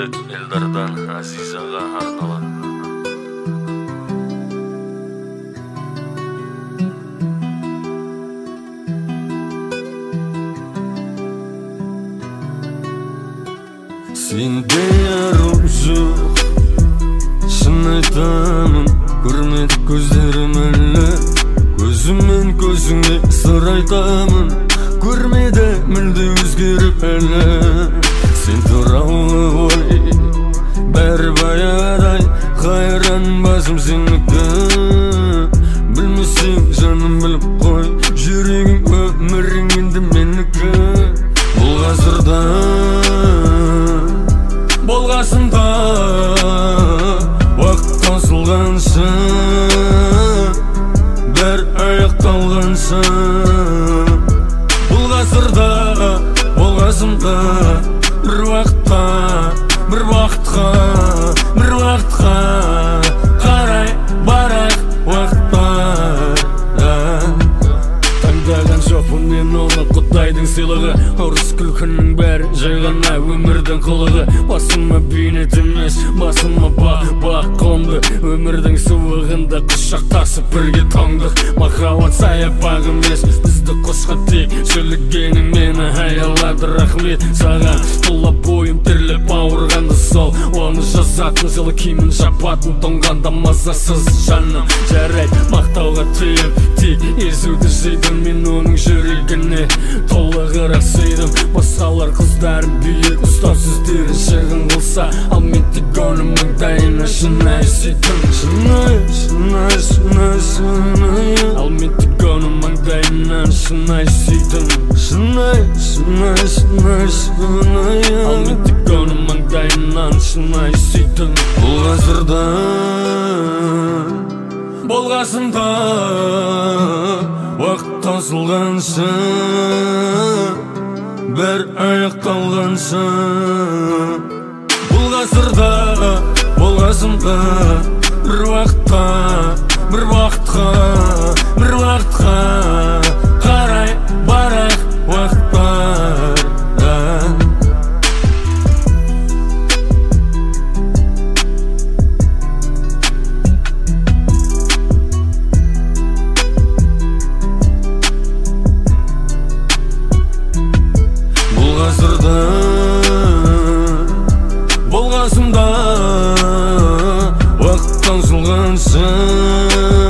Hasret Eldar'dan Azizaga arnalan. Sende yarım жоқ, шын айтамын, көрмедік көздерім әлі. Көзіммен көзіңе сыр айтамын, көрмеді мүлде өзгеріп әлі. Сен туралы ой, бәрі баяғыдай, қайран басым сенікі. Білмесең жаным біліп қой, жүрегің өмірің енді менікі. Бұл ғасырда, бұл қасымда, уақыт таусылғанша, бәрі аяқталғанша. Бұл ғасырда, бұл қасымда, бір уақытқа, бір уақытқа, бір уақытқа қарай барайық уақыт бар. Таңдаған жоқпын мен оны құдайдың сыйлығы, ұрыс күлкінің бәрі жай ғана өмірдің қылығы. Басыма бейнет емес, басыма бақ қонды, өмірдің суығында құшақтасып бірге тоңдық. Махаббат саябақ емес, бізді қосқа тек сөйлегенің мені аялады. Рахмет саған, тұла бойым тіріліп ауырғанды сол, оны жазатын жылы киімін жапатын тоңғанда мазасыз жаным. Жарайды мақтауға тыйым, тек езуді жейдім, мен оның жүрегіне толығырақ сыйдым. Басқалар қыздарын бүйек ұстап сөздерін шығын қылса, ал мен тек оның маңдайына шынайы сүйдім. Ал мен тек оның маңдайынан шынайы сүйдім. Ал мен тек оның маңдайынан шынайы сүйдім. Бұл ғасырда, бұл қасымда, уақыт таусылғанша, бәрі аяқталғанша. Бұл ғасырда, бұл қасымда, бір уақытқа, бір уақытқа, бір уақытқа қарай барайық уақыт бар. Бұл ғасырда, бұл қасымда, уақыт таусылғанша,